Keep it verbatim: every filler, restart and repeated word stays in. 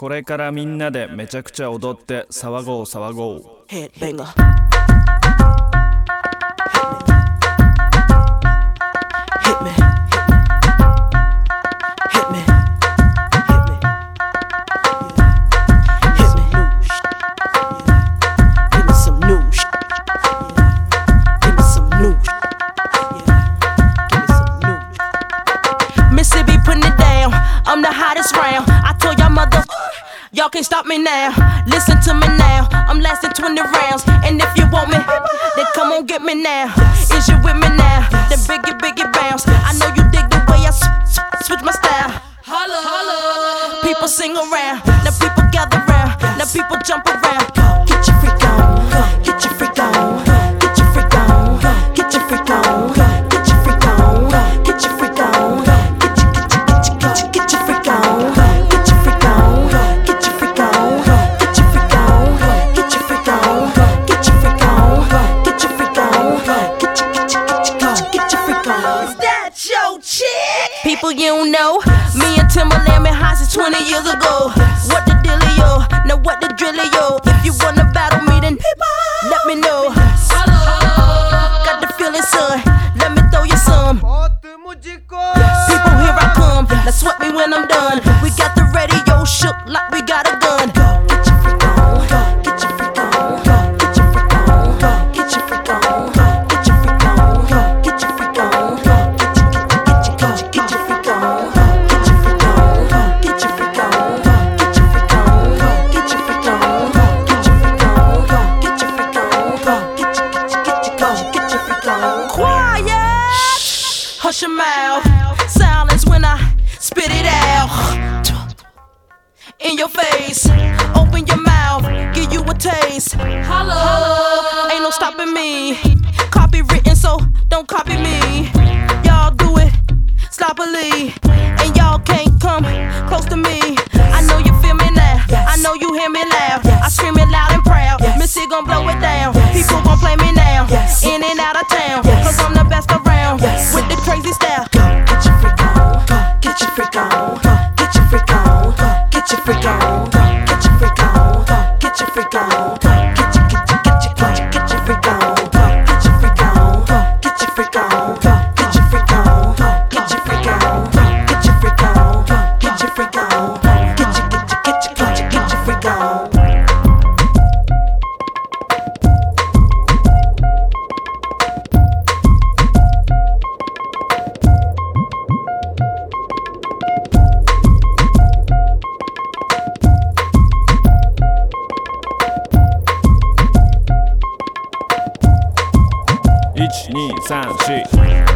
これからみんなでめちゃくちゃ踊って騒ごう騒ごう。 Headbanger. Hit me. Hit me. Hit me. Give me some new shit. Give me some new shit. Give me some new shit. Mississippi putting it down. I'm the hottest round. I told y'all mother, y'all can't stop me now. Listen to me now. I'm lasting twenty rounds. And if you want me, then come on get me now. Is you with me now? Then biggie, biggie bounce. I know you dig the way I sw- sw- switch my style. Holla, holla. People sing around. Now people gather round. Now people jump around. Get your freak on. Get your freak on. Get your freak on. Get your freak on. Get your freak on. Get your freak on. Get your, get your, get your, get your, get your freak on. Get your freak on. Get your freak on. Get your freak on. Get your freak on. Get your freak on. Get your freak on. Get your, get your, get your, get your freak on. Is that your chick? People you don't know, me and Timberland been hot since twenty years ago. What the dealio? Now what the drillio? If you wanna battle me, then let me know. Got the feeling, son. Let me throw you some. People, here I come. Now sweat me when I'm done. We got the radio shook like we got a gun. Get your freak on. Get your freak on. Get your freak on. Get your freak on. Get your freak on. Get your freak on. Get your, get your, get your freak on. Get your freak on. Get your freak on. Get your freak on. Get your freak on. Get your freak on. Get your freak on. Get your, get your, get your, get your freak on. Quiet. Hush your mouth. Silence when I spit it out. In your face. Open your mouth. Give you a taste. Holla. Ain't no stopping me. Copywritten, so don't copy me. Y'all do it sloppily. And y'all can't come close to me. I know you feel me now. I know you hear me loud. I scream it loud and proud. Missy gon' blow it down. People gon' play me now. In and out of town. Cause I'm the best around. With the crazy style. Get your freak on. Get your freak on. Get your freak on. Get your freak on. Get your freak on. Get your freak on. Get your, get your, get your, get your, get your freak on. Get your freak on. Get your freak on. Get your freak on. Get your freak on. Get your freak on. Get your freak on. Get your, get your, get your, get your, get your freak on. いち、に、さん、し